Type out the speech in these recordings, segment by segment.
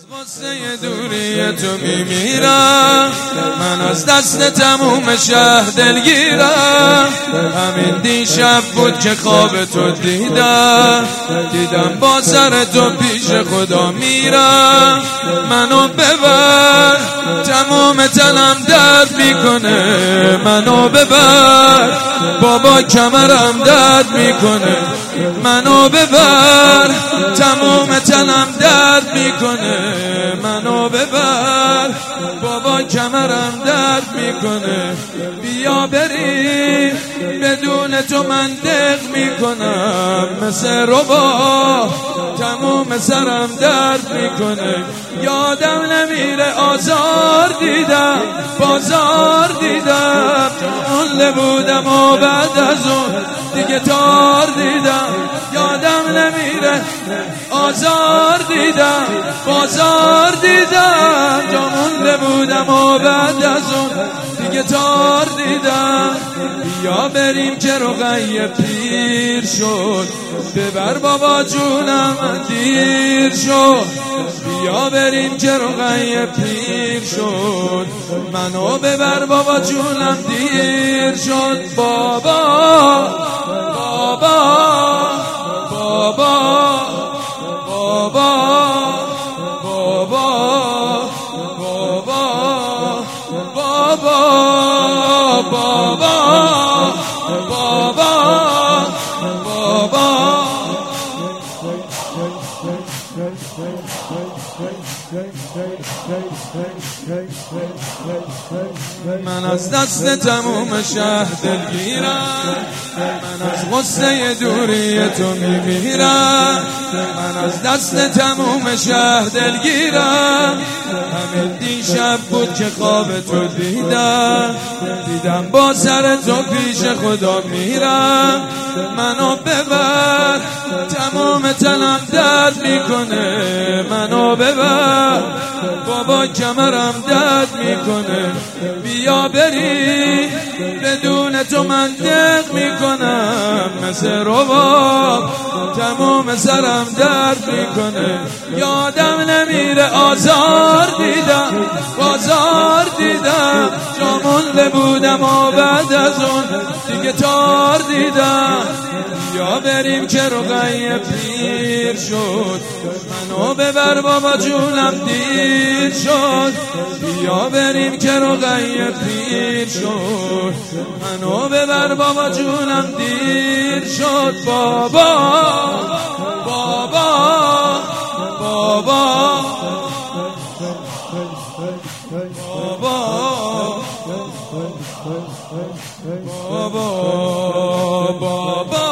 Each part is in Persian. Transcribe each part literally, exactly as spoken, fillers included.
از غصه دوری تو میمیرم، من از دست تموم شهر دلگیرم. همین دیشب بود که خواب تو دیدم، دیدم با سر تو پیش خدا میرم. منو ببر، تمام تنم درد میکنه. منو ببر، بابا کمرم درد میکنه. منو ببر، تمام تنم درد میکنه. منو ببر، بابا کمرم درد میکنه. بیا بریم، بدون تو من دق میکنم. مثل ربا تمام سرم درد میکنه. یادم نمیره آزار دیدم، بازار دیدم. اون بودم و بعد از اون دیگه تار دیدم. یادم نمیره آزار دیدم، بازار دیدم. جامونده بودم و بعد از اون دیگه تار دیدم. بیا بریم که رقیه پیر شد، ببر بابا جونم دیر شد. بیا بریم که رقیه پیر شد، منو ببر بابا جونم دیر شد. بابا بابا بابا بابا بابا بابا بابا بابا بابا. من از دست تموم شهر دلگیرم، من از غصه دوری تو میمیرم. من از دست تموم شهر دلگیرم. همین دیشب بود که خواب تو دیدم، دیدم با سر تو پیش خدا میرم. منو ببر، تمام تنم درد میکنه. منو ببر، بابا کمرم درد میکنه. بیا بری، بدون تو من دق میکنم. مثل رباب تمام سرم درد میکنه. یادم نمیره آزار دیدم، بازار دیدم. جامونده بودم و بعد از اون دیگه تار دیدم. یا بریم که رقیه پیر شد، منو ببر بابا جونم دیر شد. یا بریم که رقیه پیر شد، منو ببر بابا جونم دیر شد. بابا بابا بابا بابا بابا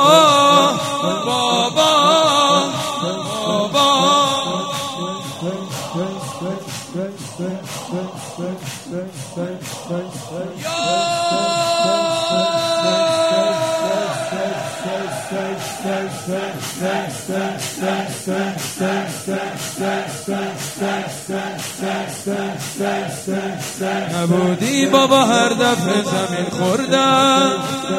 نبودی بابا هر دفعه زمین خوردم،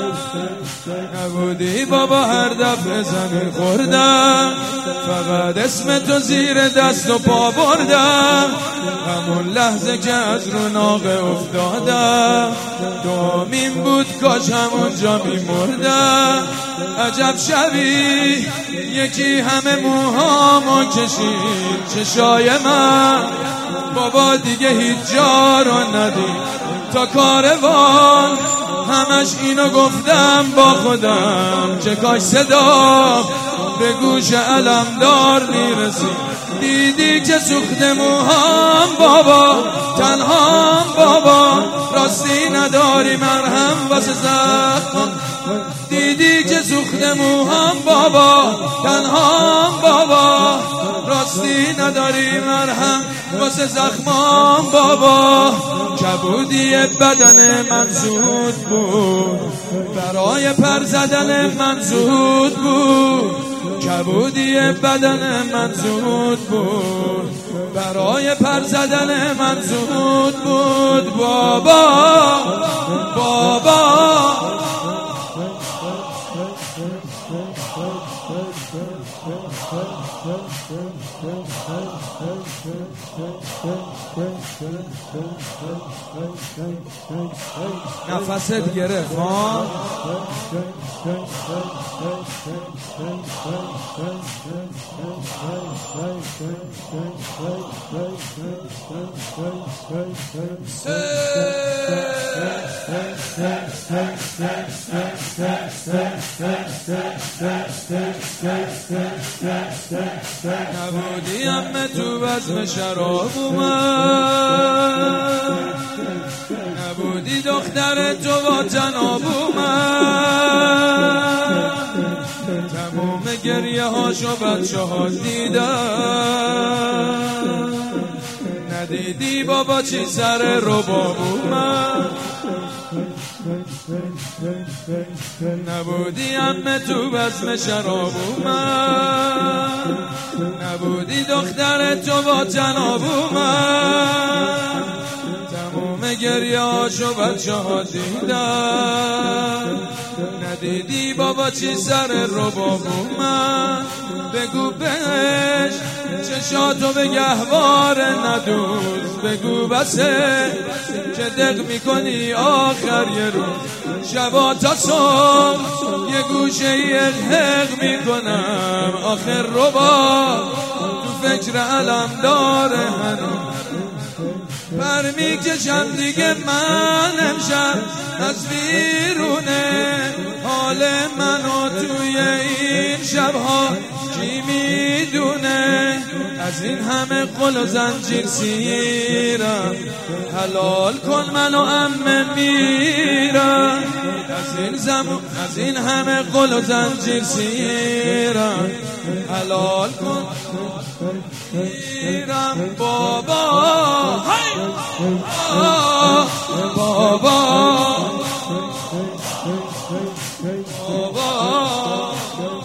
نبودی بابا هر دفعه زمین خوردم. فقط اسم تو زیر دست و پا بردم. همون لحظه که از رو ناقه افتادم، دومین بود کاش همونجا میمردم. عجب شبی یکی همه موهامو کشید چشای من. بابا دیگه هیچ جا رو ندید تا کاروان. همش اینو گفتم با خودم، چه کاش صدا به گوش علمدار میرسید. دیدی که سوخت موهام بابا، تنهام بابا. راستی نداری مرهم واسه زخم. دیدی که سوخت موهام بابا، تنهام بابا. راستی نداری مرهم واسه زخمام بابا. کبودی بدن من زود بود، برای پر زدن من زود بود. کبودی بدن من زود بود، برای پر زدن من زود بود. بابا بابا Thank you. نفست گرفت ها. نبودی همه تو بزم شراب اومد، نبودی دختر تو با جناب اومد، تموم گریه هاشو بچه ها دیدن، ندیدی بابا چی سر رباب اومد، نبودی همه تو بزم شراب اومد، نبودی دختر تو با جناب اومد، تموم گریه هاشو بچه ها دیدن، ندیدی بابا چی سر رباب اومد. بگو بهش چشاتو به گهوار ندوز، بگو بسه که دق میکنی آخر یه روز، شبا تا صبح یه گوشه یق میکنم، آخر رباب تو فکر علم داره هنوز، پر میکشم دیگه من امشب از بیرونه، حال منو توی این شبها کی میدونه، از این همه قل و زنجیر سیرم، حلال کن منو امه میرم، از این زمان از این همه قل و زنجیر سیرم، حلال کن میرم بابا بابا بابا